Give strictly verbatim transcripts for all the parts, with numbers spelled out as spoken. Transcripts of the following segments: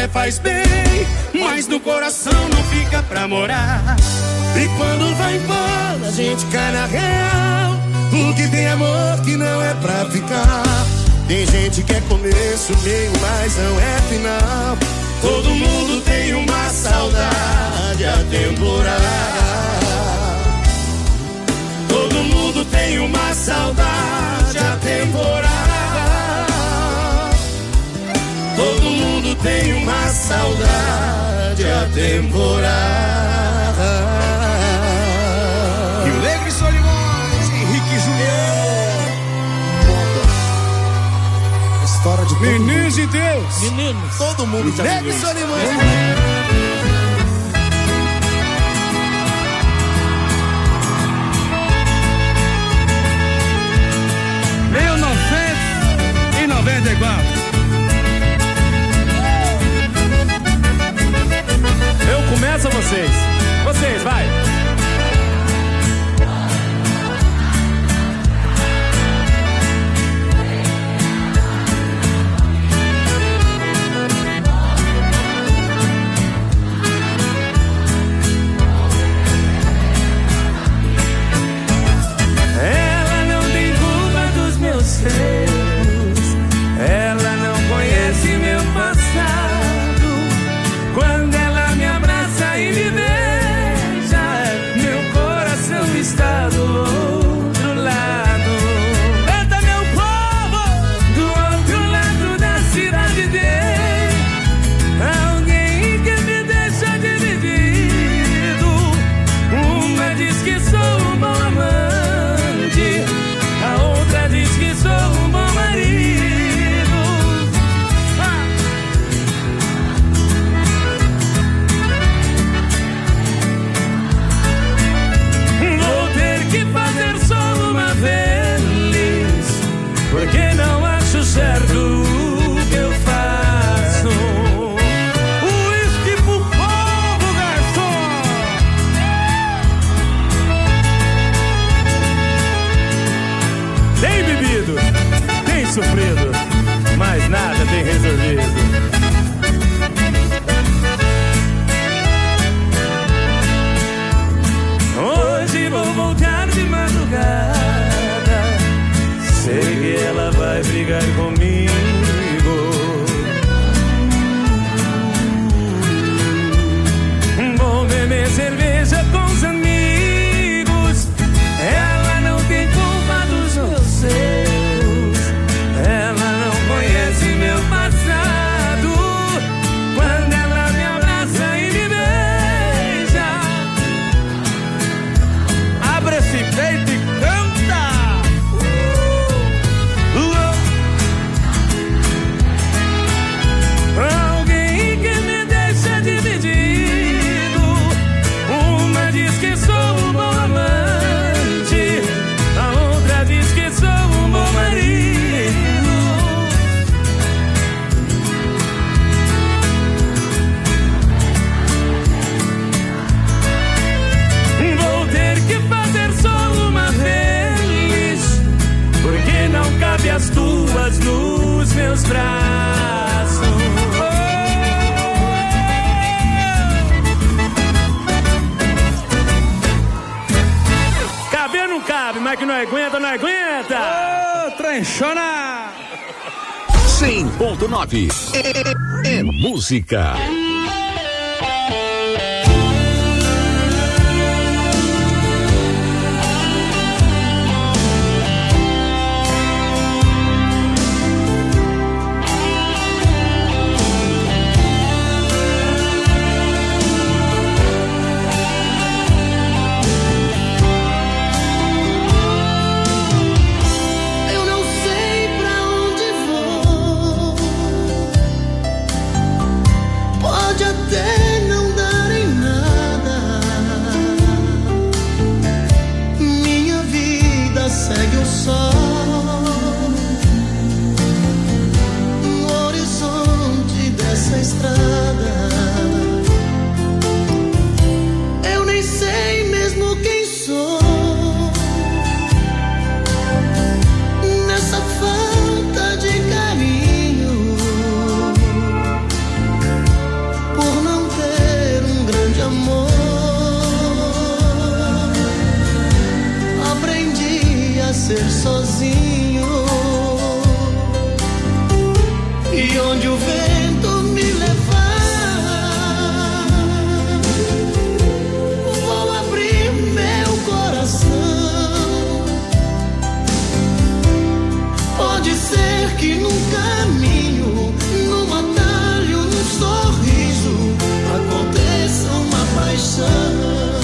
até faz bem, mas no coração não fica pra morar. E quando vai embora a gente cai na real, porque tem amor que não é pra ficar. Tem gente que é começo, meio, mas não é final. Todo mundo tem uma saudade atemporal. Todo mundo tem uma saudade atemporal. Todo mundo tem uma saudade atemporal. Rio Negro e Solimões, Henrique e Juliano. História de Meninos de Deus. Meninos. Todo mundo já Negro viu e isso. Solimões. mil novecentos e noventa e quatro. Eu começo ou vocês? Vocês, vai. Ela não tem culpa dos meus erros. Ela não conhece meu passado. Quando ela me abraça e me beija, meu coração está do outro lado. Canta, meu povo! Do outro lado da cidade tem alguém que me deixa dividido. Uma diz que sou um bom amante, a outra diz que sou um bom marido. Ah! Vou ter que fazer só uma vez, porque não acho certo o que eu faço. Uísque pro povo, garçom! Tem bebido, tem sofrido, mas nada tem resolvido. Hoje vou voltar de madrugada. Sei que ela vai brigar comigo. Vou beber cerveja com os amigos. Ela não tem culpa dos meus erros. Ela não conhece meu passado. Quando ela me abraça e me beija, Abre esse peito e canta! alguém que me deixa dividido. Uma diz que sou um bom amante, a outra diz que sou um bom marido. Vou ter que fazer só uma vez, porque não cabe as tuas nos meus braços. Caber não cabe, mas que não aguenta, não aguenta! Ô, tranchona! cem ponto nove é, é música. Eu não sei pra onde vou. Pode até não dar em nada. Minha vida segue o sol no horizonte dessa estrada. Eu nem sei mesmo quem sou. Nessa falta de carinho, ser sozinho. E onde o vento me levar, vou abrir meu coração. Pode ser que num caminho, num atalho, num sorriso, aconteça uma paixão.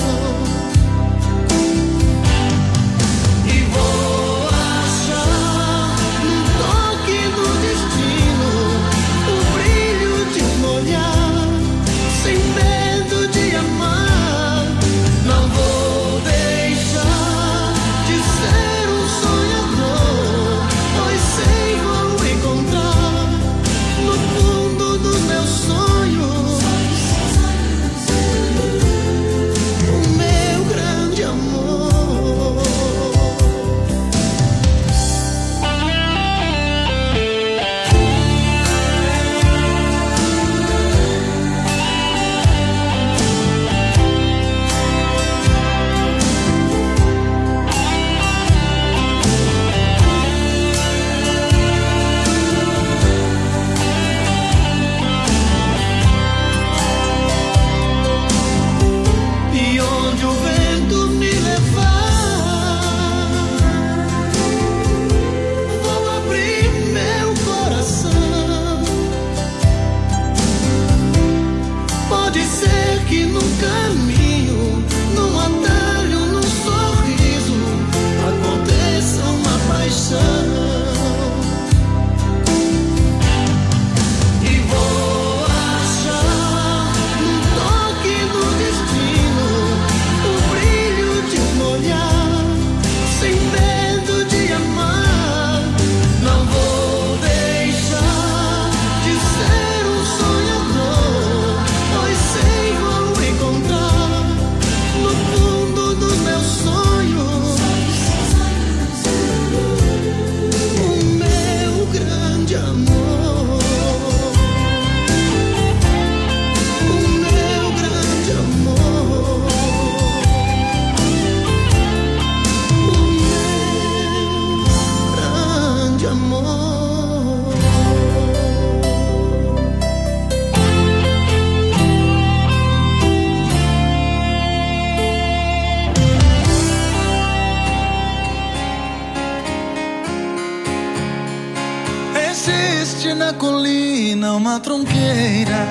Na colina uma tronqueira,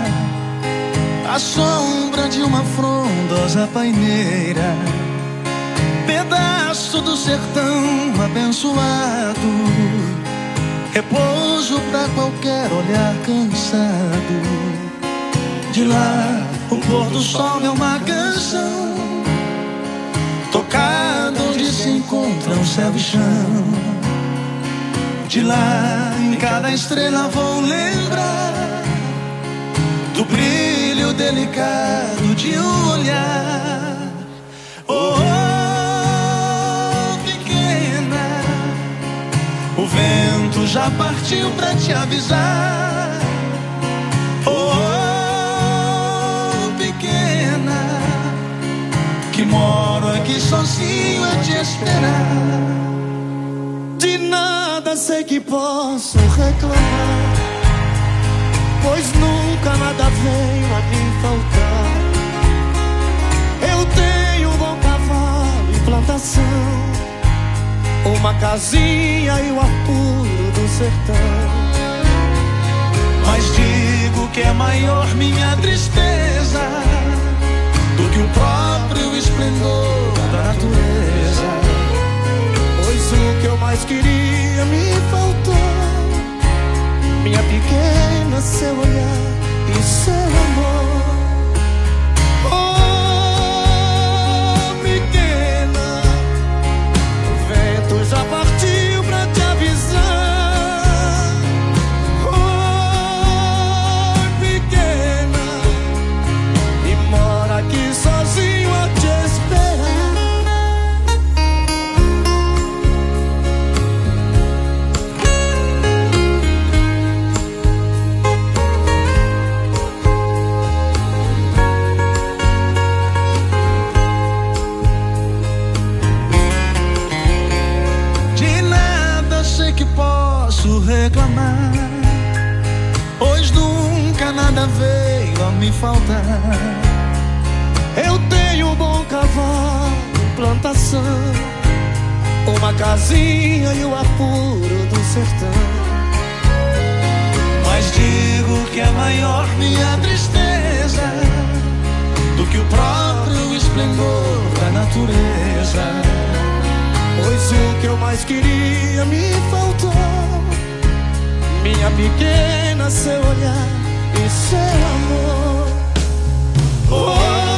a sombra de uma frondosa paineira, pedaço do sertão abençoado, repouso pra qualquer olhar cansado. De lá o pôr do sol é uma canção, tocada onde se encontram céu e chão. De lá em cada estrela vou lembrar do brilho delicado de um olhar. Oh, oh, pequena, o vento já partiu pra te avisar. Oh, oh, pequena, que moro aqui sozinho a te esperar. De nada sei que posso reclamar, pois nunca nada veio a me faltar. Eu tenho um bom cavalo e plantação, uma casinha e o ar puro do sertão. Mas digo que é maior minha tristeza do que o próprio esplendor da natureza. Pois o que eu mais queria me faltou, minha pequena, seu olhar e seu amor. Oh, pequena, o vento já partiu pra te avisar. Oh, pequena, e mora aqui sozinho a te esperar. reclamar, pois nunca nada veio a me faltar. Eu tenho um bom cavalo, plantação, uma casinha e o apuro do sertão. Mas digo que é maior minha tristeza do que o próprio esplendor da natureza. Pois o que eu mais queria me faltou, minha pequena, seu olhar e seu amor. Oh,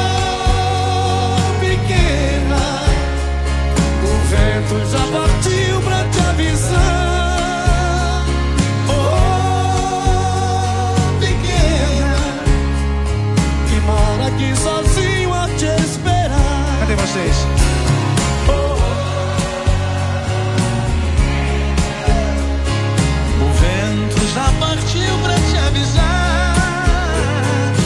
pequena, o vento já partiu pra te avisar. Oh, pequena, que mora aqui sozinho a te esperar. Cadê vocês? Já partiu pra te avisar.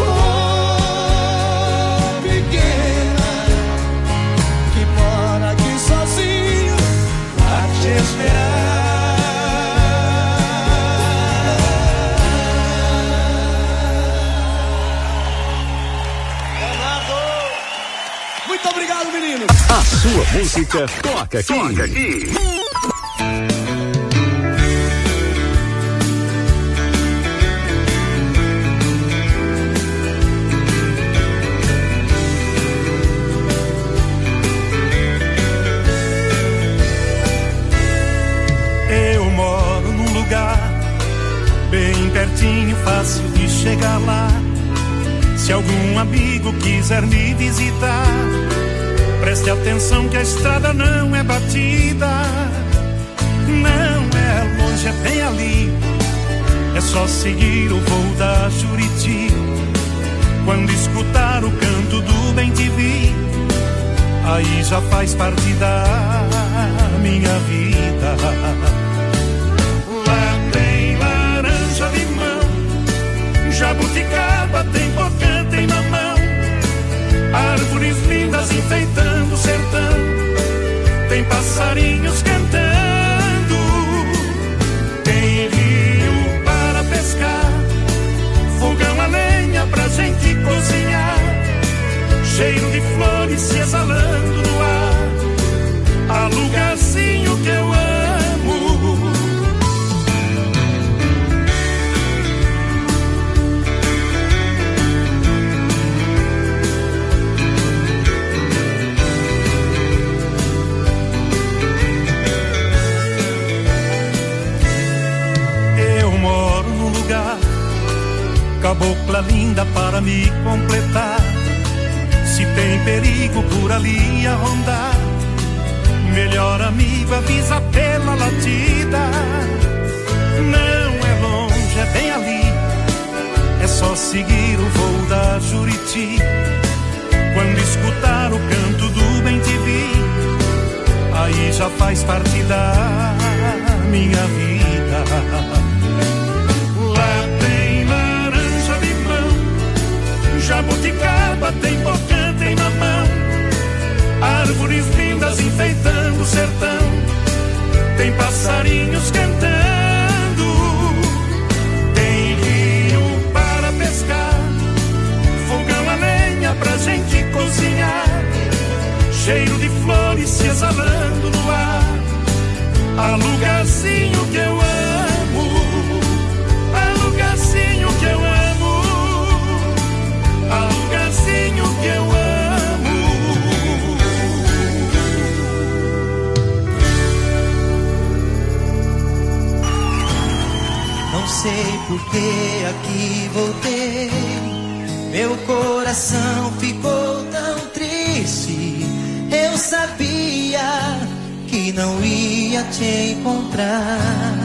Oh, pequena, que mora aqui sozinho pra te esperar. Leonardo, Muito obrigado, menino. A sua música toca aqui. Toca aqui. Bem pertinho, fácil de chegar lá. Se algum amigo quiser me visitar, preste atenção que a estrada não é batida. Não é longe, é bem ali. É só seguir o voo da Juriti. Quando escutar o canto do bem-te-vi, aí já faz parte da minha vida. Jabuticaba tem pocã, tem mamão, árvores lindas enfeitando o sertão, tem passarinhos cantando, tem rio para pescar, fogão a lenha pra gente cozinhar, cheiro de flores se exalando no ar, há lugarzinho que eu amo. Cabocla linda para me completar. Se tem perigo por ali a rondar, melhor amigo avisa pela latida. Não é longe, é bem ali. É só seguir o voo da Juriti. Quando escutar o canto do bem-te-vi, aí já faz parte da minha vida. Jabuticaba tem pocã, tem mamão, árvores lindas enfeitando o sertão, tem passarinhos cantando, tem rio para pescar, fogão a lenha pra gente cozinhar, cheiro de flores se exalando no ar, há lugarzinho que eu amo, há lugarzinho que eu amo. Há lugarzinho que eu amo. Não sei por que aqui voltei, meu coração ficou tão triste. Eu sabia que não ia te encontrar.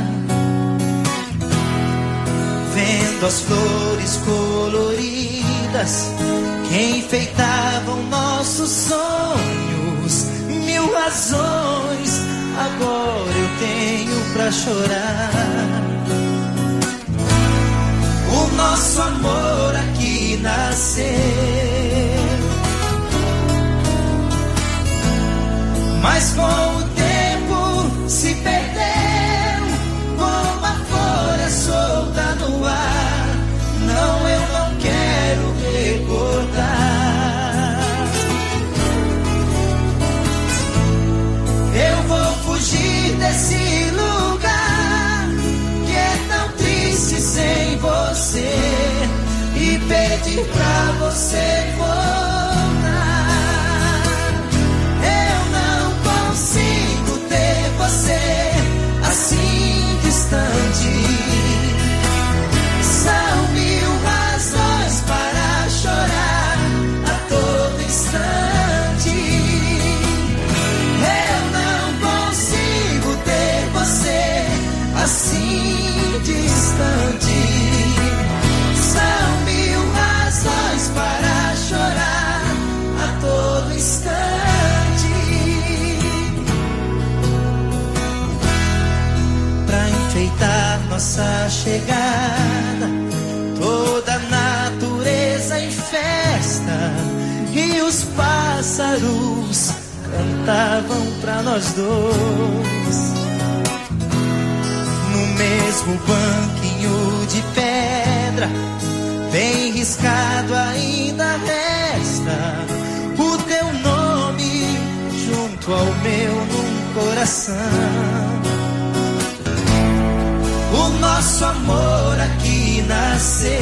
Vendo as flores coloridas que enfeitavam nossos sonhos, mil razões agora eu tenho pra chorar. O nosso amor aqui nasceu, mas com o tempo se perdeu como você voltar. Eu não consigo ter você assim distante. São mil razões para chorar a todo instante. Eu não consigo ter você assim distante. São mil razões para chorar a todo instante. Pra enfeitar nossa chegada, toda a natureza em festa, e os pássaros cantavam pra nós dois. No mesmo banquinho de pedra, bem riscado ainda resta o teu nome junto ao meu num coração. O nosso amor aqui nasceu,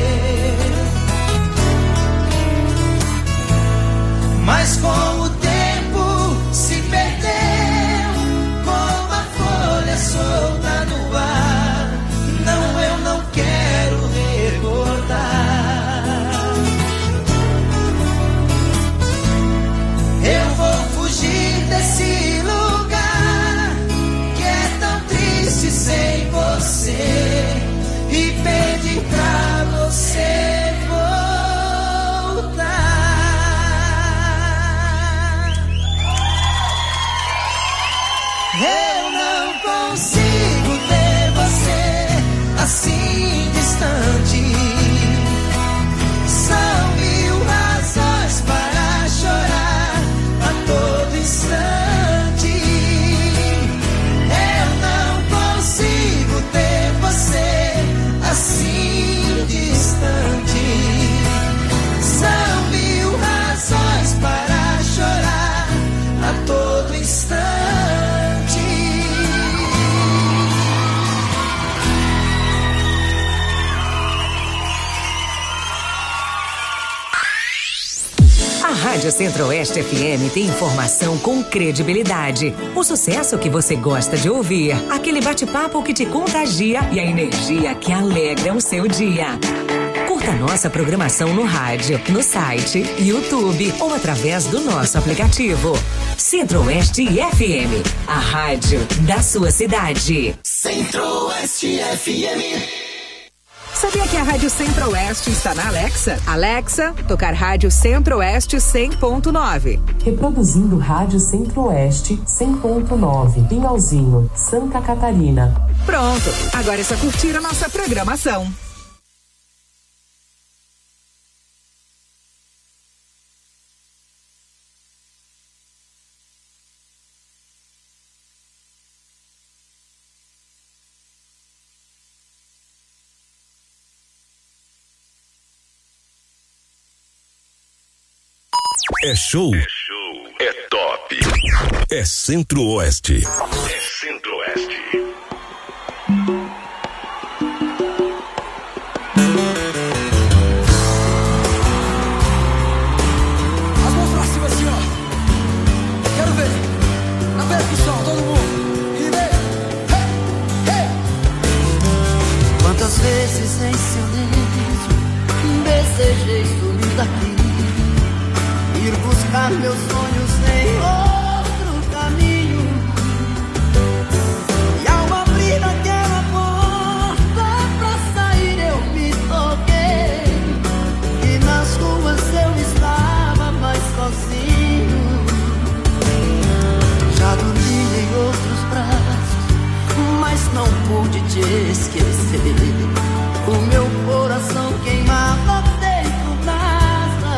mas com o tempo se perdeu, como a folha solta no ar. Não, eu não quero recordar. Eu vou fugir desse lugar que é tão triste sem você, e pedir pra você voltar. Eu não consigo ter você assim distante. São mil razões para chorar a todo instante. Eu não consigo ter você assim distante. São mil razões para chorar a todo instante. A Rádio Centro-Oeste F M tem informação com credibilidade. O sucesso que você gosta de ouvir, aquele bate-papo que te contagia e a energia que alegra o seu dia. Curta nossa programação no rádio, no site, YouTube ou através do nosso aplicativo. Centro-Oeste F M, a rádio da sua cidade. Centro-Oeste F M. Sabia que a Rádio Centro-Oeste está na Alexa? Alexa, tocar Rádio Centro-Oeste cem ponto nove. Reproduzindo Rádio Centro-Oeste cem ponto nove, Pinhalzinho, Santa Catarina. Pronto, agora é só curtir a nossa programação. É show. É show. É top. É Centro-Oeste. É Centro-Oeste. As mãos pra cima assim, ó. Quero ver. Na percussão, todo mundo. E vem. Hey, hey. Quantas vezes em silêncio desejei sumir daqui, ir buscar meus sonhos em outro caminho. E ao abrir aquela porta pra sair eu me toquei, e nas ruas eu estava mais sozinho. Já dormi em outros braços, mas não pude te esquecer. O meu coração queimava dentro d'asa.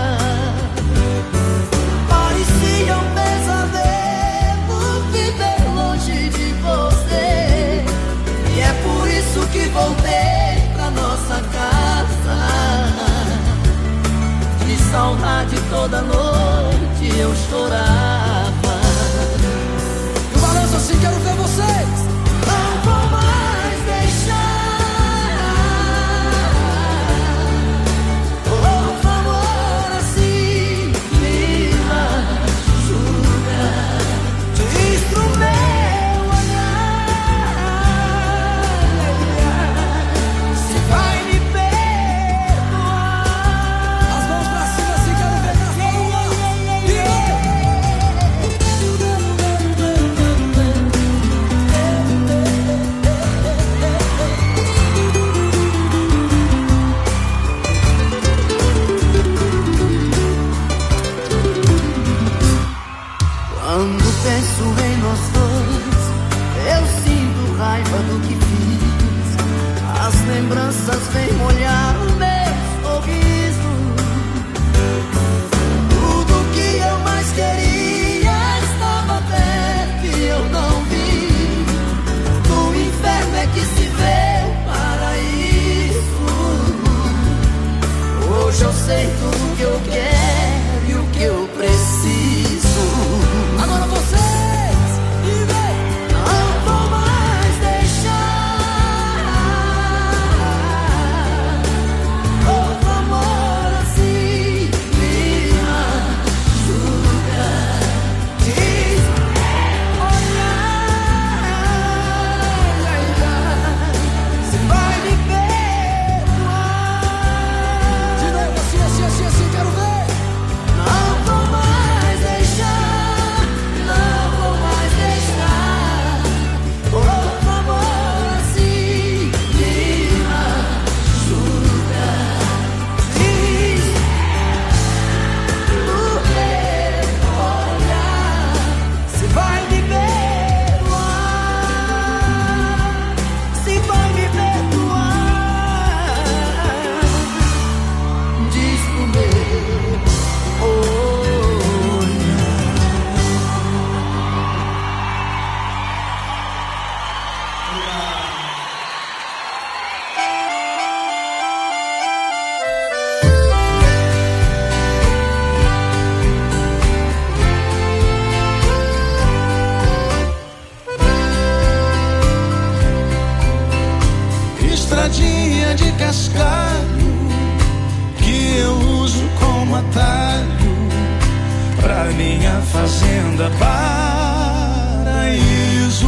Parecia um pesadelo viver longe de você, e é por isso que voltei pra nossa casa. De saudade toda noite eu chorava. E o balanço assim, quero ver vocês. Não vou mais deixar, por favor. lembranças vêm molhar o meu sorriso. Tudo que eu mais queria estava perto e eu não vi. No inferno é que se vê o paraíso. Hoje eu sei tudo que eu quero e o que eu preciso. Agora vocês e vem, não vou mais deixar outro amor assim me machuca. Diz, olhar, você vai me perdoar. De novo, assim, assim, assim, assim, quero ver. Não vou mais deixar, não vou mais deixar outro amor assim me machuca. Diz, no meu olhar, se vai me perdoar, se vai me perdoar. Diz pro meu olhar. Estradinha de cascalho que eu uso como atalho pra minha fazenda paraíso.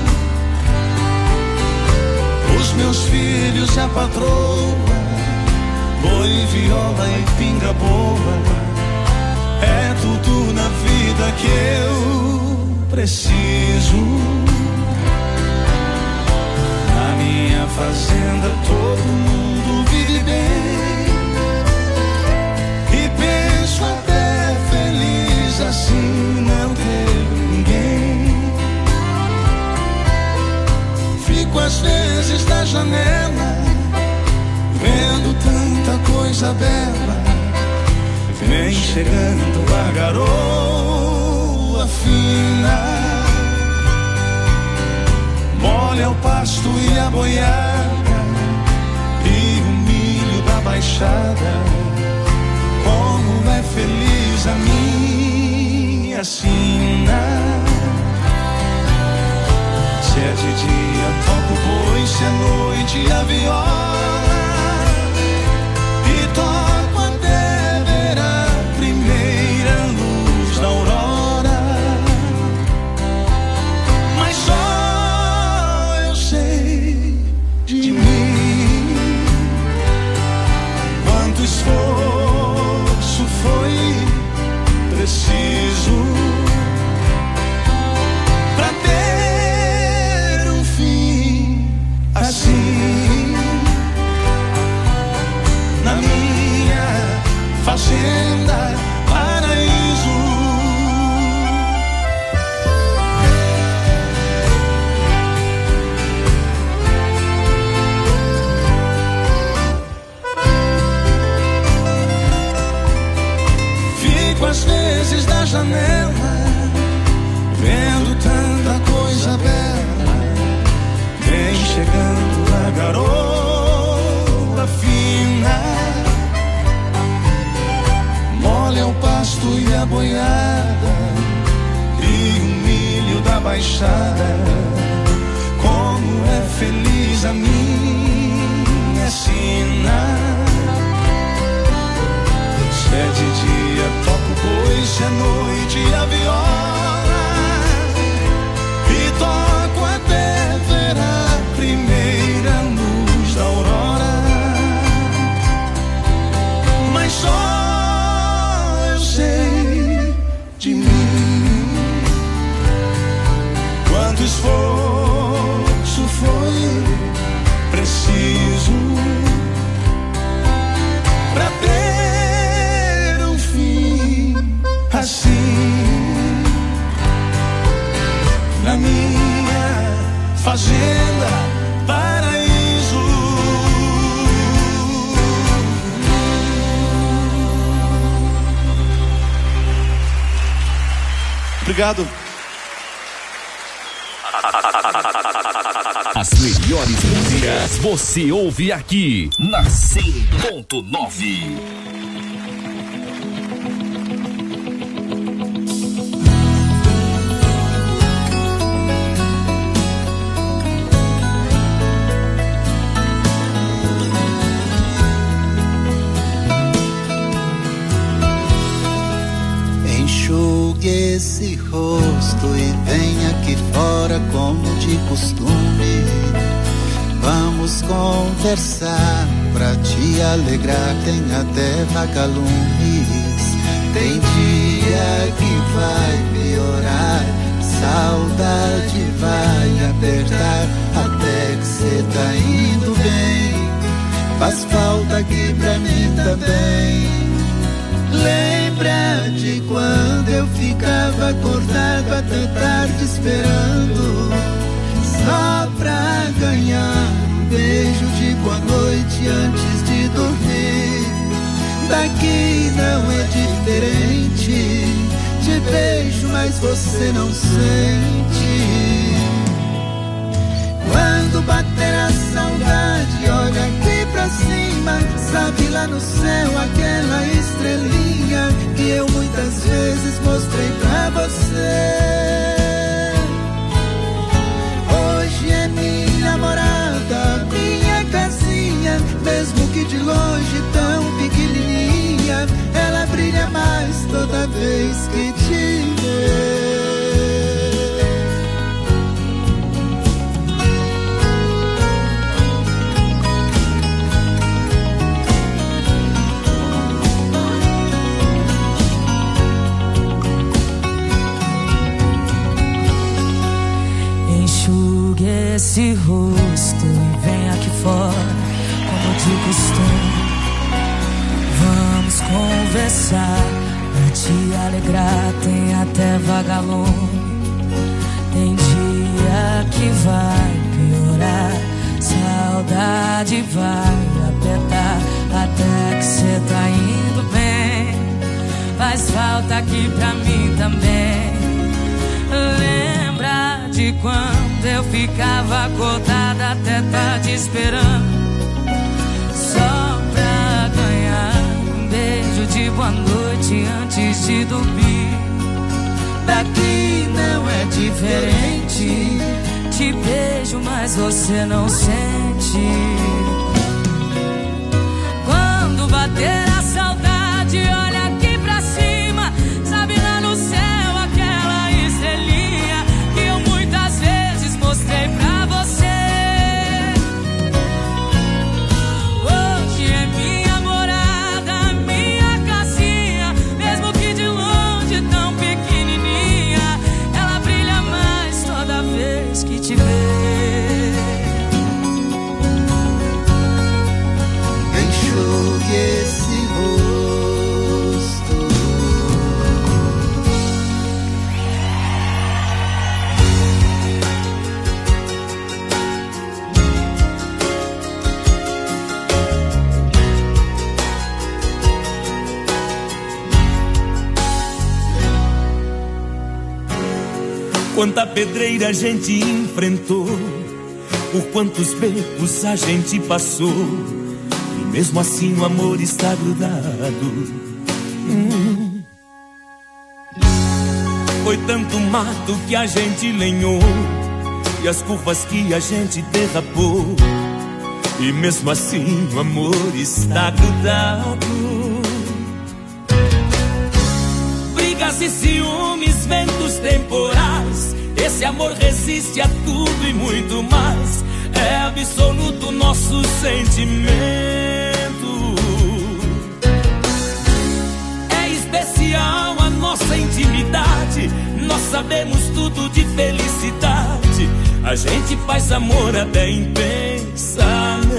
Os meus filhos e a patroa, boi, viola e pinga boa, é tudo na vida que eu preciso. Na minha fazenda todo mundo vive bem e penso até feliz assim não ter ninguém. Fico às vezes na janela vendo tanta coisa bela. Vem chegando a garoa fina, molha o pasto e a boiada e o milho da baixada. Como é feliz a minha sina. Se é de dia toco boi, se é noite a viola, e toco até ver a primeira luz da aurora. Mas só eu sei de mim quanto esforço foi preciso pra ter um fim assim. Na minha fazenda paraíso. Fico às vezes na janela vendo tanta coisa bela. Vem chegando a garoa fina, molha o pasto e a boiada e o milho da baixada. Como é feliz a minha sina. Se é de dia toco boi, se é noite a viola, e toco até ver a primeira luz da aurora. Mas só eu sei de mim quanto esforço foi preciso pra ter um fim assim. Na minha fazenda paraíso. Obrigado. As melhores músicas você ouve aqui na cem ponto nove. Enxugue esse rosto e venha aqui fora como de costume. Vamos conversar pra te alegrar, tem até vagalumes. Tem dia que vai piorar, saudade vai apertar, até que cê tá indo bem. Faz falta aqui pra mim também. Lembra de quando eu ficava acordado até tarde esperando, só pra ganhar um beijo de boa noite antes de dormir. Daqui não é diferente, te beijo mas você não sente. Quando bater a saudade, olha aqui pra cima, sabe lá no céu aquela estrelinha que eu muitas vezes mostrei pra você. Hoje é minha morada, minha casinha, mesmo que de longe tão pequenininha, ela brilha mais toda vez que te vê. Esse rosto e vem aqui fora, como de costume. Vamos conversar, pra te alegrar, tem até vagalume. Tem dia que vai piorar, saudade vai apertar, até que cê tá indo bem. Faz falta aqui pra mim também. Lembra de quando eu ficava acordada até tarde esperando, só pra ganhar um beijo de boa noite antes de dormir. Daqui não é diferente, te beijo mas você não sente. Quando bater a saudade, olha aqui pra cima, sabe lá no céu aquela estrelinha que eu muitas vezes mostrei pra você. Hoje é minha morada, minha casinha, mesmo que de longe tão pequenininha, ela brilha mais toda vez que te vê. Enxugue esse rosto. Quanta pedreira a gente enfrentou, por quantos becos a gente passou, e mesmo assim o amor está grudado. Hum. Foi tanto mato que a gente lenhou, e as curvas que a gente derrapou, e mesmo assim o amor está grudado. Brigas e ciúmes, ventos temporais, esse amor resiste a tudo e muito mais. É absoluto nosso sentimento. É especial a nossa intimidade, nós sabemos tudo de felicidade. A gente faz amor até em pensamento.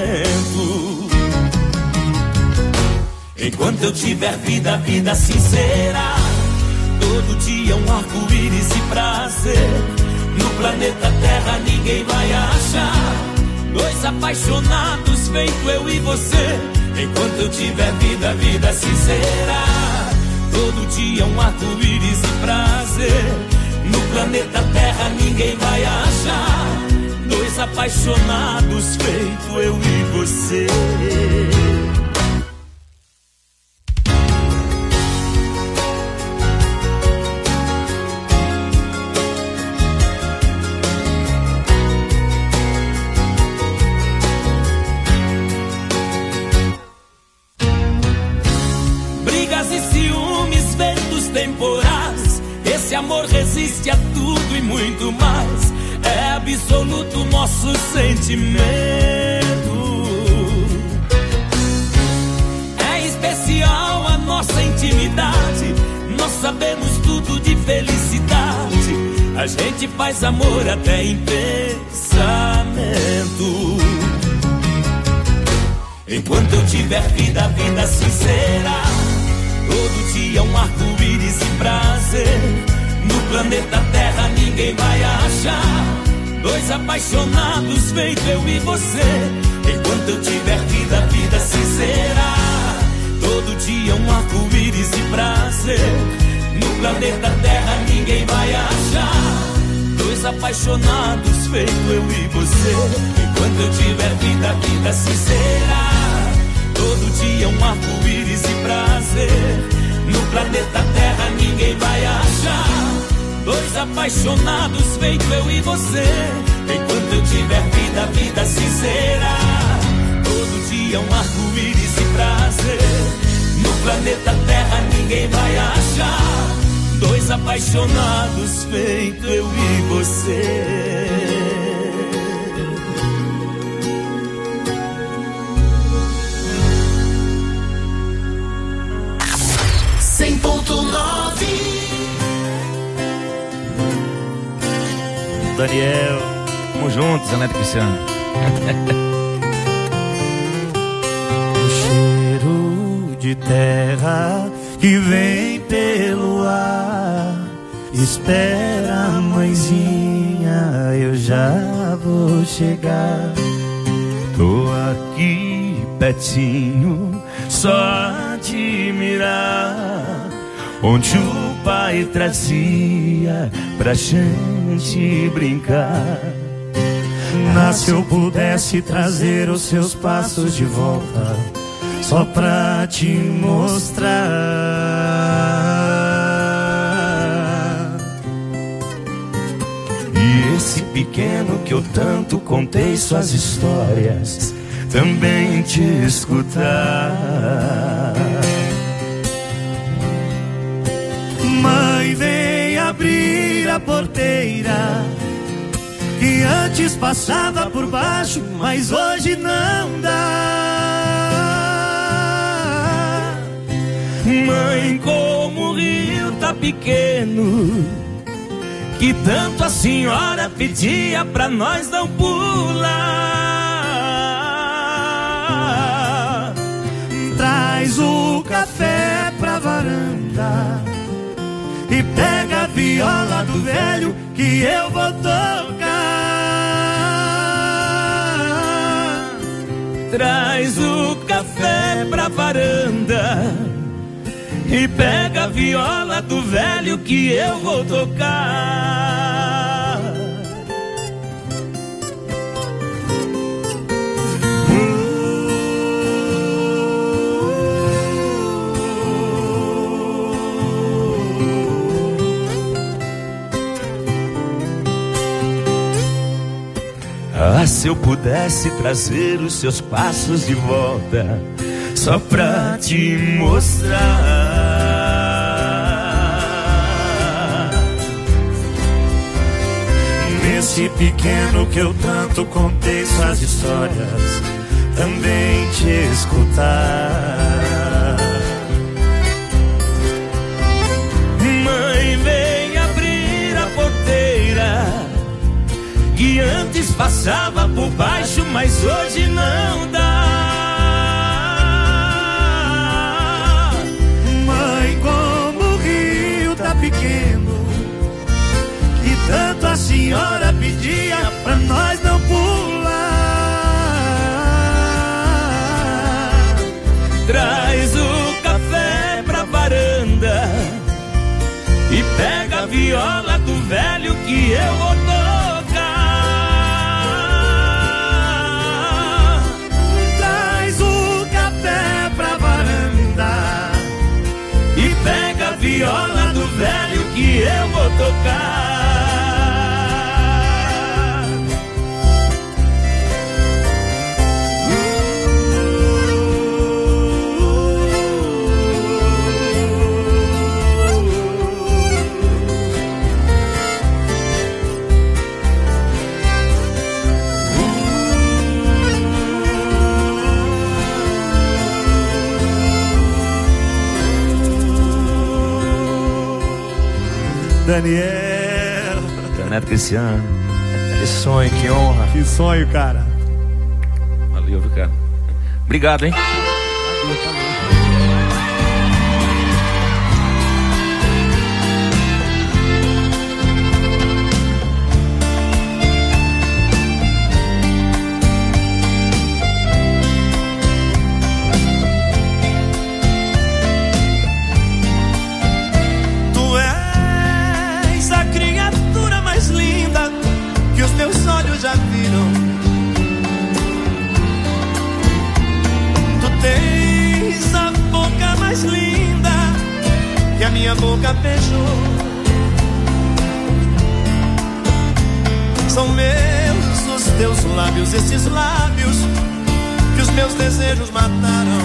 Enquanto eu tiver vida, vida sincera, todo dia um arco-íris e prazer. No planeta Terra ninguém vai achar dois apaixonados feito eu e você. Enquanto eu tiver vida, vida sincera, todo dia um arco-íris e prazer. No planeta Terra ninguém vai achar dois apaixonados feito eu e você. Esse amor resiste a tudo e muito mais. É absoluto nosso sentimento. É especial a nossa intimidade. Nós sabemos tudo de felicidade. A gente faz amor até em pensamento. Enquanto eu tiver vida, vida sincera, todo dia um arco-íris e prazer. No planeta Terra ninguém vai achar dois apaixonados feito eu e você. Enquanto eu tiver vida, vida sincera, todo dia um arco-íris e prazer. No planeta Terra ninguém vai achar dois apaixonados feito eu e você. Enquanto eu tiver vida, vida sincera, todo dia um arco-íris e prazer. No planeta Terra ninguém vai achar dois apaixonados feito eu e você. Enquanto eu tiver vida, vida sincera, todo dia um arco-íris e prazer. No planeta Terra ninguém vai achar dois apaixonados feito eu e você. cem ponto nove. Daniel, tamo juntos, Zaneto Cristiano. O cheiro de terra que vem pelo ar. Espera, mãezinha, eu já vou chegar. Tô aqui pertinho, só a te mirar. Onde o pai trazia pra gente brincar. Ah, se eu pudesse trazer os seus passos de volta, só pra te mostrar. E esse pequeno que eu tanto contei suas histórias, também te escutar. Mãe, vem abrir a porteira, que antes passava por baixo, mas hoje não dá. Mãe, como o rio tá pequeno, que tanto a senhora pedia pra nós não pular. Traz o café pra varanda e pega a viola do velho que eu vou tocar. Traz o café pra varanda e pega a viola do velho que eu vou tocar. Ah, se eu pudesse trazer os seus passos de volta, só pra te mostrar. Nesse pequeno que eu tanto contei suas histórias, também te escutar. Mãe, vem abrir a porteira, que antes passava por baixo, mas hoje não dá. Mãe, como o rio tá pequeno, que tanto a senhora pedia pra nós não pular. Traz o café pra varanda e pega a viola do velho Daniel. Neto Cristiano. Que sonho, que honra. Que sonho, cara. Valeu, viu, cara? Obrigado, hein? Já viram. Tu tens a boca mais linda que a minha boca beijou. São meus os teus lábios, esses lábios que os meus desejos mataram.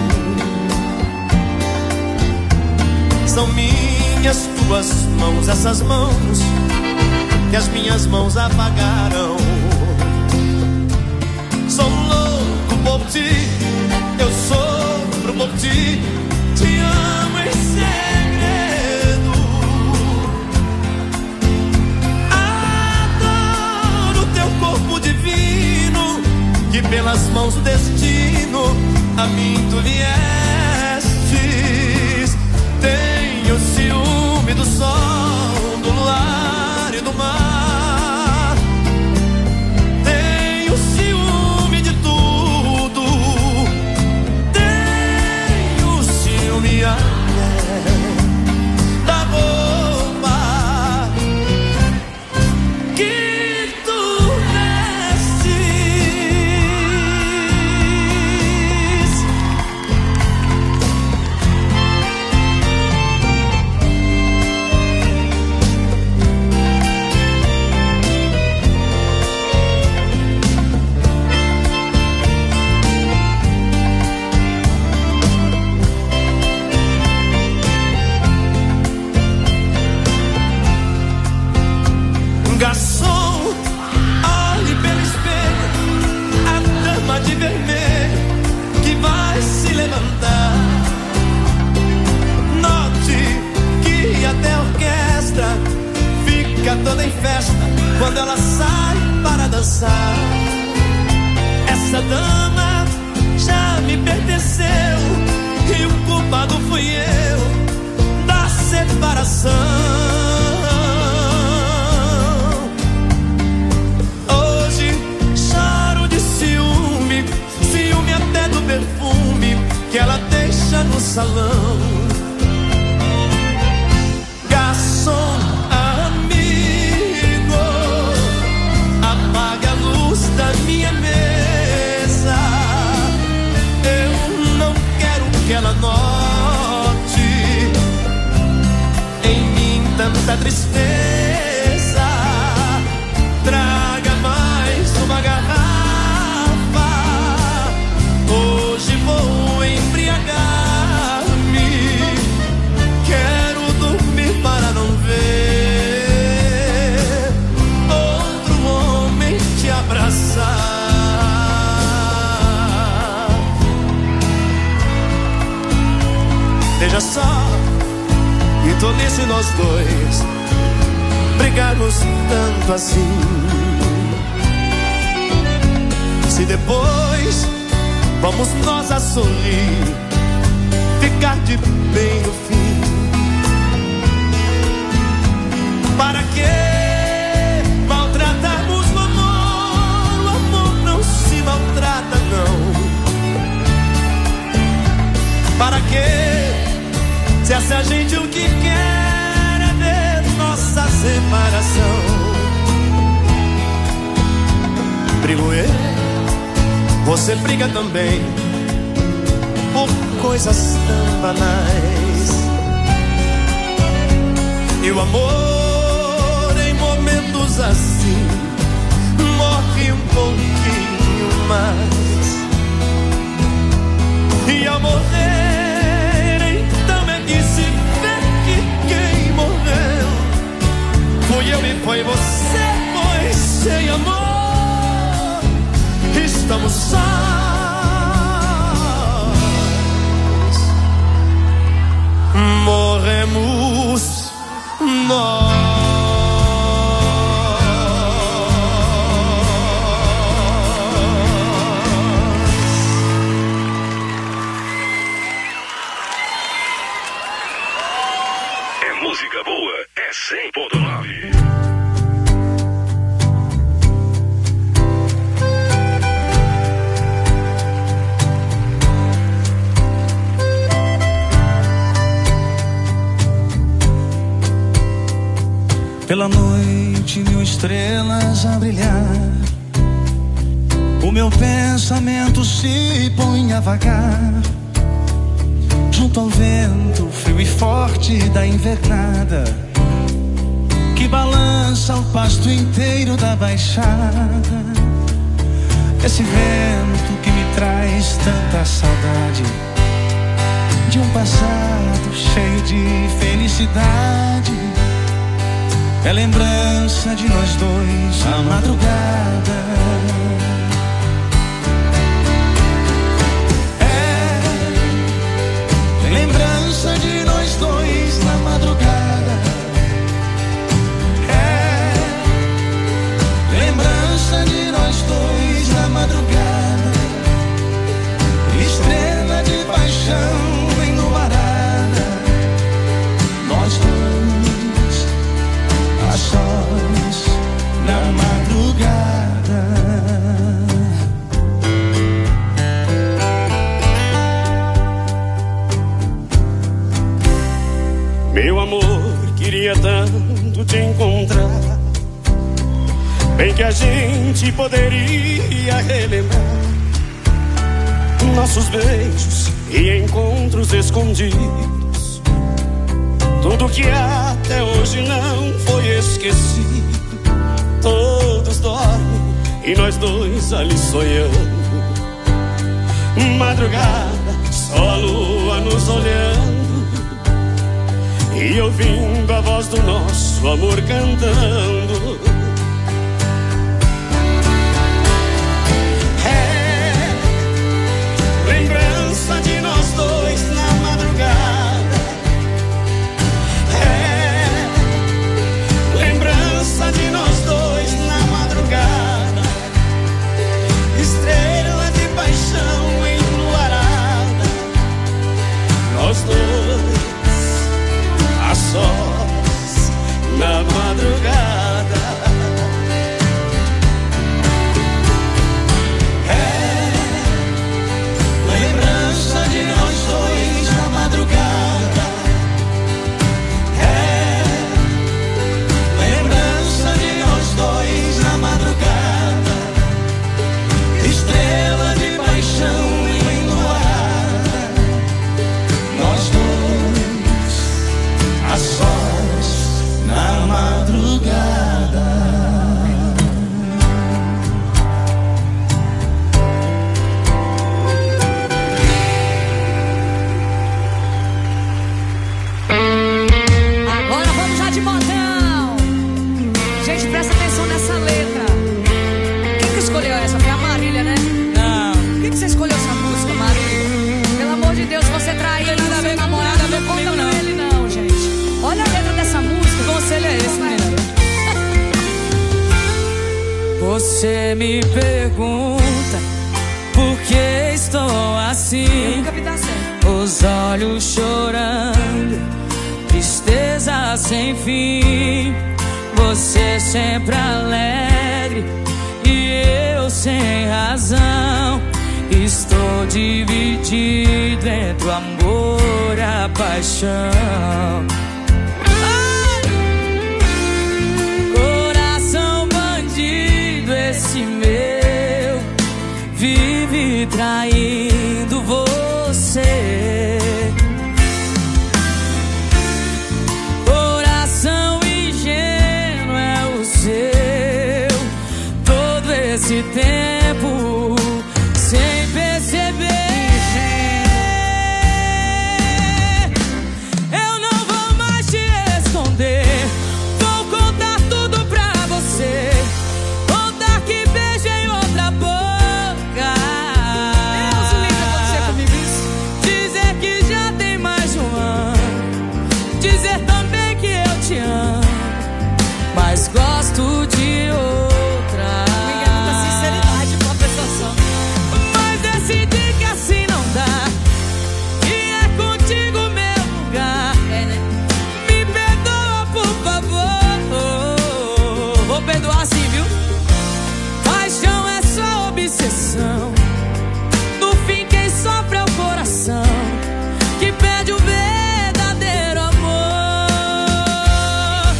São minhas tuas mãos, essas mãos que as minhas mãos apagaram. Sou louco por ti, eu sofro por ti, te amo em segredo. Adoro teu corpo divino, que pelas mãos do destino a mim tu viestes. Tenho ciúme do sol, do luar e do mar. Tenho ciúme de tudo. Tenho ciúme até da roupa que tu vestes. Garçom, olhe pelo espelho a dama de vermelho que vai se levantar. Note que até a orquestra fica toda em festa quando ela sai para dançar. Essa dama já me pertenceu e o culpado fui eu da separação. Ciúme até do perfume que ela deixa no salão. Garçom, amigo, apague a luz da minha mesa. Eu não quero que ela note em mim tanta tristeza. Traga mais uma garrafa. Hoje vou embriagar-me. Quero dormir para não ver outro homem te abraçar. Veja só que tolice nós dois brigarmos tanto assim. Se depois vamos nós a sorrir, ficar de bem no fim. Para que maltratarmos o amor? O amor não se maltrata, não. Para que, se essa gente o que quer é ver nossa separação? Brigo eu, você briga também por coisas tão banais. E o amor em momentos assim morre um pouquinho mais. E ao morrer então é que se vê que quem morreu fui eu e foi você, pois sem amor estamos sós. Morremos nós. É música boa, é cem ponto nove. Pela noite, mil estrelas a brilhar. O meu pensamento se põe a vagar junto ao vento frio e forte da invernada, que balança o pasto inteiro da baixada. Esse vento que me traz tanta saudade de um passado cheio de felicidade. É lembrança de nós dois na madrugada. É lembrança de nós dois na madrugada. É lembrança de nós dois na madrugada. Estrela de paixão enluarada. Nós dois a sós na madrugada. Meu amor, queria tanto te encontrar, bem que a gente poderia relembrar nossos beijos e encontros escondidos. Tudo que até hoje não foi esquecido. Todos dormem e nós dois ali sonhando. Madrugada, só a lua nos olhando e ouvindo a voz do nosso amor cantando. É lembrança de nós dois na madrugada. De nós dois na madrugada, estrela de paixão enluarada. Nós dois a sós na madrugada. É lembrança de nós dois na madrugada. Dois na madrugada, estrela de paixão enluarada. Nós dois a sós na madrugada. Agora vamos já de modão. Gente, presta atenção nessa letra. Quem que escolheu essa? Foi a Marília, né? Não. Por que que você escolheu essa música, Marília? Pelo amor de Deus, você traiu o seu namorado, não conta com ele não, gente. Olha a letra dessa música. Que conselho é esse, menina? Você me pergunta por que estou assim. Eu nunca vi dar certo. Os olhos chorando, tristeza sem fim. Você sempre alegre e eu sem razão. Estou dividido entre o amor e a paixão. Ai! Coração bandido esse meu, vive traindo você. Esse tempo sem perceber, eu não vou mais te esconder. Vou contar tudo pra você, contar que beijei outra boca. Deus me livre acontecer comigo isso. Dizer que já tem mais de um ano, dizer também que eu te amo. obsessão. No fim quem sofre é o coração, que pede o verdadeiro amor.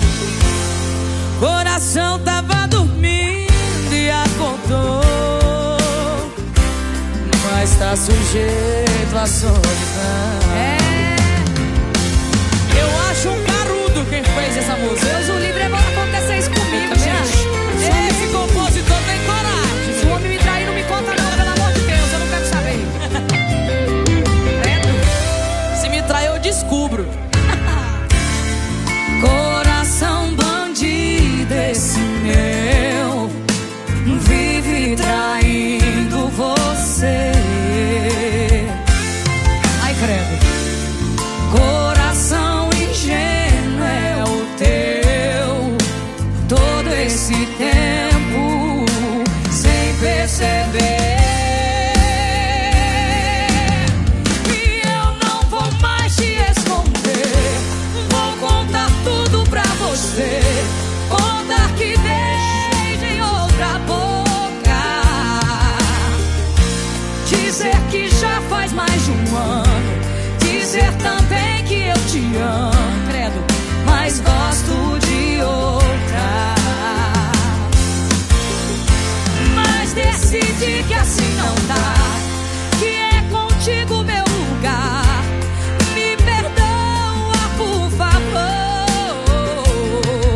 Coração tava dormindo e acordou, mas tá sujeito à solidão. É. Eu acho um carudo quem fez essa música. Deus o livre, agora acontecer isso comigo, gente. Esse compositor tem coragem. Se o homem me trair, não me conta não, pelo amor de Deus, eu não quero saber. Credo. Se me trair, eu descubro. Coração bandido esse meu, vive traindo você. Ai, credo. Coração ingênuo é o teu, todo esse tempo sem perceber. E eu não vou mais te esconder, vou contar tudo pra você. Contar que beijo em outra boca, dizer que já faz mais de um ano, dizer também que eu te amo, credo, mas gosto de outra. Mas decidi que assim não dá, que é contigo meu lugar. Me perdoa, por favor.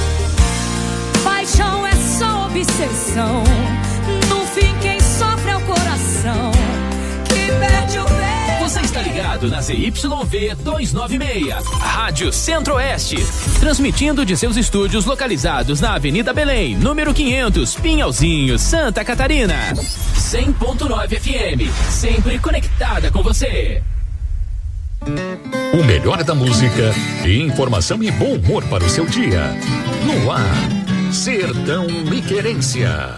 Paixão é só obsessão, no fim quem sofre é o coração, que perde o bem. Você está ligado na Z Y V duzentos e noventa e seis, Rádio Centro-Oeste, transmitindo de seus estúdios localizados na Avenida Belém, número quinhentos, Pinhalzinho, Santa Catarina. cem ponto nove F M, sempre conectada com você. O melhor da música, informação e bom humor para o seu dia. No ar, Sertão e Querência.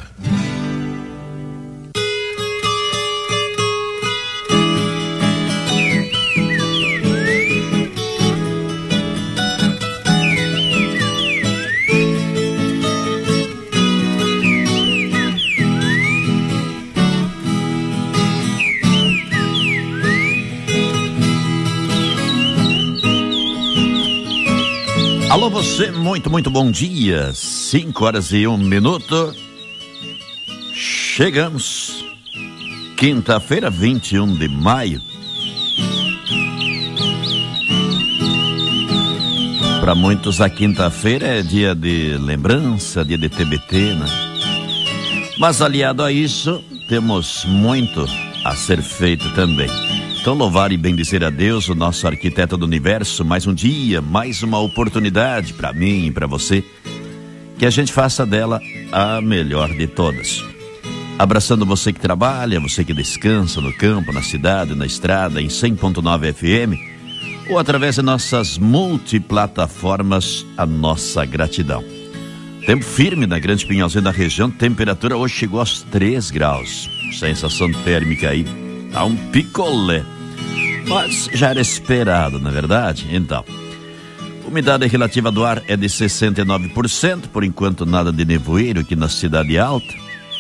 Alô você, muito, muito bom dia. cinco horas e um minuto. Chegamos. Quinta-feira, vinte e um de maio. Para muitos a quinta-feira é dia de lembrança, dia de T B T, né? Mas aliado a isso, temos muito a ser feito também. Então louvar e bendizer a Deus, o nosso arquiteto do universo, mais um dia, mais uma oportunidade para mim e para você, que a gente faça dela a melhor de todas. Abraçando você que trabalha, você que descansa no campo, na cidade, na estrada, em cem ponto nove F M, ou através de nossas multiplataformas, a nossa gratidão. Tempo firme na Grande Pinhalzinho da região, temperatura hoje chegou aos três graus, sensação térmica aí, tá um picolé. Mas já era esperado, na verdade? Então, umidade relativa do ar é de sessenta e nove por cento, por enquanto nada de nevoeiro aqui na Cidade Alta.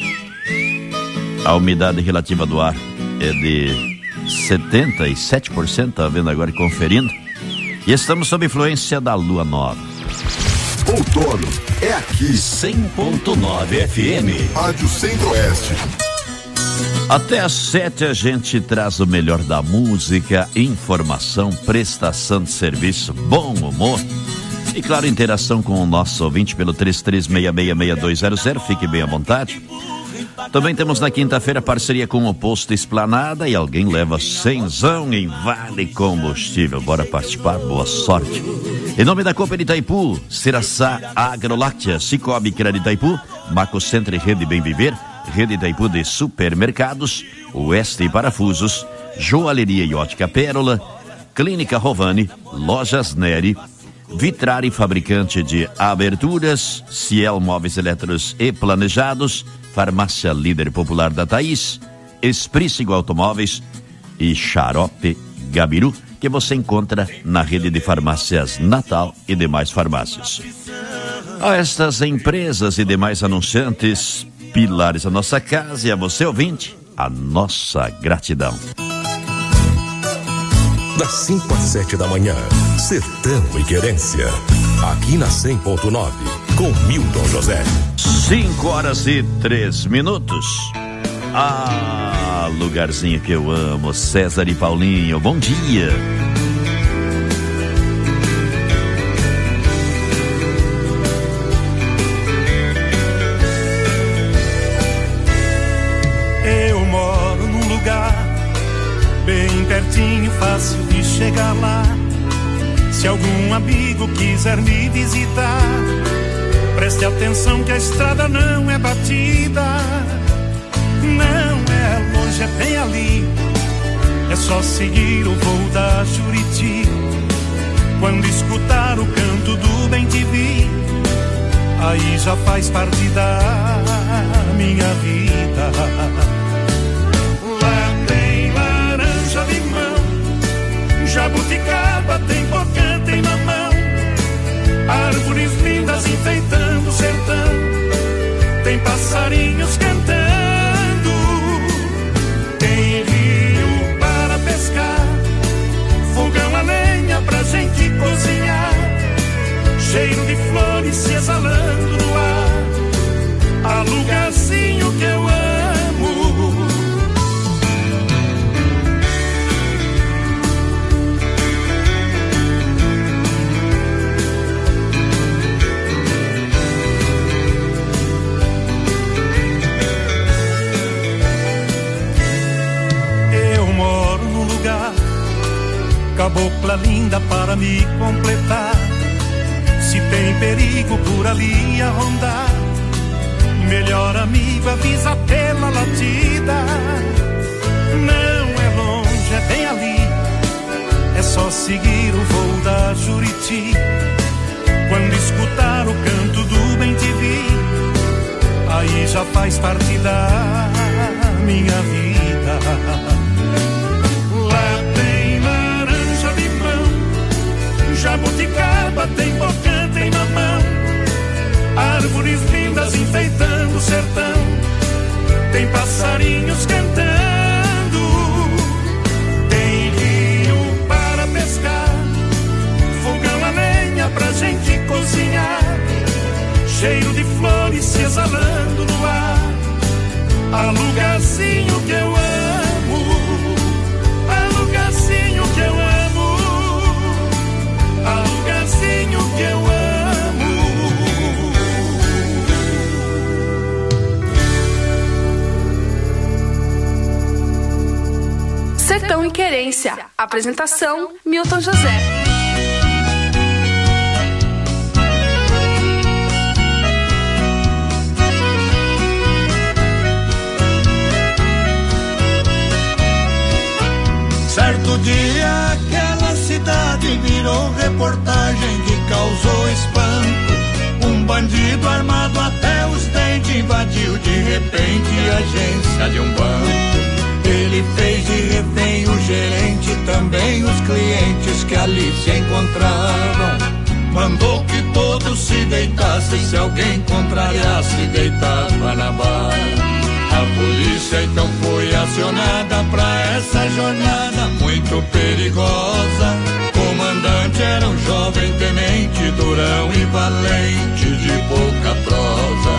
A umidade relativa do ar é de setenta e sete por cento, tá vendo agora, conferindo. E estamos sob influência da lua nova. Outono é aqui, cem ponto nove F M, Rádio Centro-Oeste. Até às sete a gente traz o melhor da música, informação, prestação de serviço, bom humor e, claro, interação com o nosso ouvinte pelo três três seis seis seis dois zero zero. Fique bem à vontade. Também temos na quinta-feira parceria com o Posto Esplanada e alguém leva cenzão em Vale Combustível. Bora participar, boa sorte. Em nome da Cooper Itaipu, Ciraçá Agroláctea, Cicobi Crédito Itaipu, Maco Centro e Rede Bem Viver, Rede Itaipu de Supermercados, Oeste Parafusos, Joalheria e Ótica Pérola, Clínica Rovani, Lojas Neri, Vitrari Fabricante de Aberturas, Ciel Móveis Eletros e Planejados, Farmácia Líder Popular da Thaís, Esprícigo Automóveis e Xarope Gabiru, que você encontra na rede de farmácias Natal e demais farmácias. A estas empresas e demais anunciantes, pilares da nossa casa, e a você, ouvinte, a nossa gratidão. Das cinco às sete da manhã, Sertão e Querência, aqui na cem ponto nove, com Milton José. Cinco horas e três minutos. Ah, lugarzinho que eu amo, César e Paulinho, bom dia. Eu moro num lugar bem pertinho, fácil de chegar lá. Se algum amigo quiser me visitar, preste atenção que a estrada não é batida. Não é longe, é bem ali. É só seguir o voo da Juriti. Quando escutar o canto do bem-te-vi, aí já faz parte da minha vida. Lá tem laranja, limão, jabuticaba, tem pocã, tem mamão, árvores lindas enfeitando o sertão, tem passarinhos cantando, tem rio para pescar, fogão a lenha pra gente cozinhar, cheiro de flores se exalando no ar, há lugarzinho que eu amo. Cabocla linda para me completar. Se tem perigo por ali a rondar, melhor amigo avisa pela latida. Não é longe, é bem ali. É só seguir o voo da Juriti. Quando escutar o canto do bem-te-vi, aí já faz parte da minha vida. Jabuticaba, tem pocã, tem mamão, árvores lindas enfeitando o sertão, tem passarinhos cantando, tem rio para pescar, fogão a lenha pra gente cozinhar, cheiro de flores se exalando no ar, há lugarzinho que eu amo, há lugarzinho que eu amo. Há lugarzinho que eu amo. Sertão e Querência. Apresentação: Milton José. Certo dia aquela cidade virou reportagem que causou espanto. Um bandido armado até os dentes invadiu de repente a agência de um banco. Ele fez de refém o gerente, também os clientes que ali se encontravam. Mandou que todos se deitassem, se alguém contrariasse deitava na bala. A polícia então foi acionada pra essa jornada muito perigosa. Comandante era um jovem tenente, durão e valente, de pouca prosa.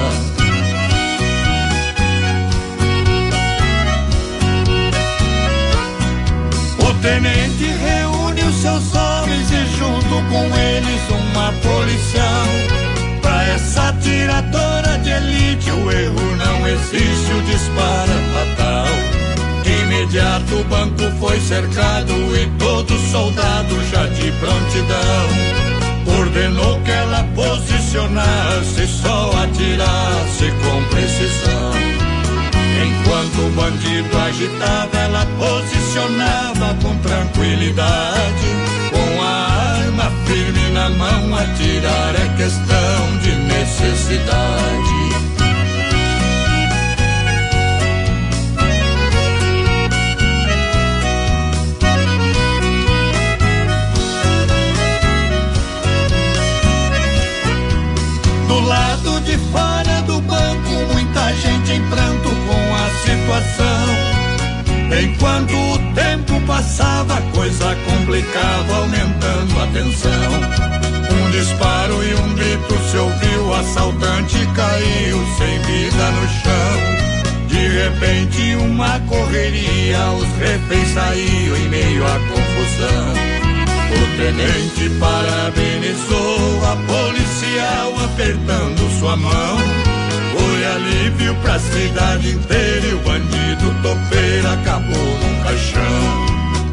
O tenente reúne os seus homens e junto com eles uma policial. Pra essa atiradora de elite o erro não existe, o disparo é fatal. De imediato o banco foi cercado e todo soldado já de prontidão ordenou que ela posicionasse, só atirasse com precisão. Enquanto o bandido agitava, ela posicionava com tranquilidade. Com a arma firme na mão, atirar é questão de necessidade. Do lado de fora do banco, muita gente atenção. Um disparo e um grito se ouviu, o assaltante caiu sem vida no chão. De repente uma correria, os reféns saíam em meio à confusão. O tenente parabenizou a policial apertando sua mão. Foi alívio pra cidade inteira e o bandido topeiro acabou num caixão.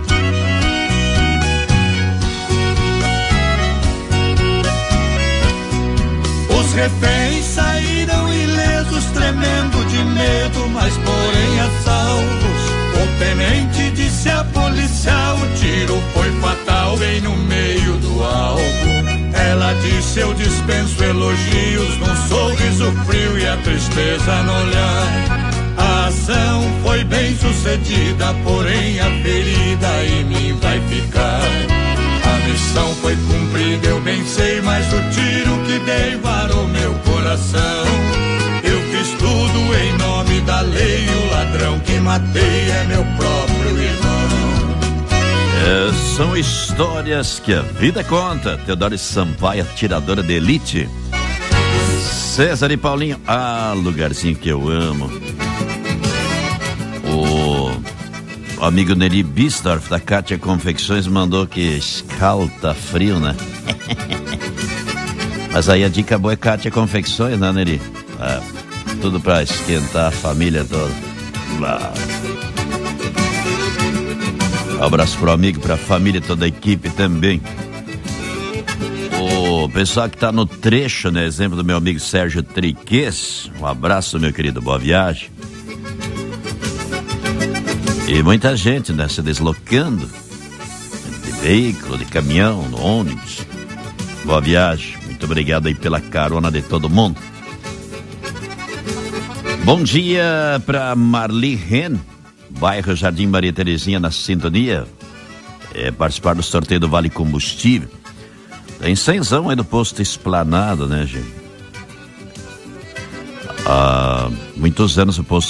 Os reféns saíram ilesos, tremendo de medo, mas porém a salvos. O tenente disse à policial, o tiro foi fatal bem no meio do alvo. Ela disse, eu dispenso elogios, num sorriso frio e a tristeza no olhar. A ação foi bem sucedida, porém a ferida em mim vai ficar. A missão foi cumprida, eu bem sei, mas o tiro que dei varou meu coração. Eu fiz tudo em nome da lei, o ladrão que matei é meu próprio irmão. É, são histórias que a vida conta. Teodoro Sampaio, atiradora de elite. César e Paulinho, ah, lugarzinho que eu amo. O, o amigo Neri Bistorff da Kátia Confecções mandou que escalta frio, né? Mas aí a dica boa é Kátia Confecções, né, Neri? Ah, tudo pra esquentar a família toda. Ah. Um abraço pro amigo, pra família, toda a equipe também. O pessoal que tá no trecho, né? Exemplo do meu amigo Sérgio Triques. Um abraço, meu querido, boa viagem. E muita gente, né? Se deslocando de veículo, de caminhão, no ônibus. Boa viagem. Muito obrigado aí pela carona de todo mundo. Bom dia pra Marli Ren, bairro Jardim Maria Terezinha, na sintonia. É, participar do sorteio do Vale Combustível. Tem cenzão aí do posto Esplanado, né, gente? Há muitos anos o posto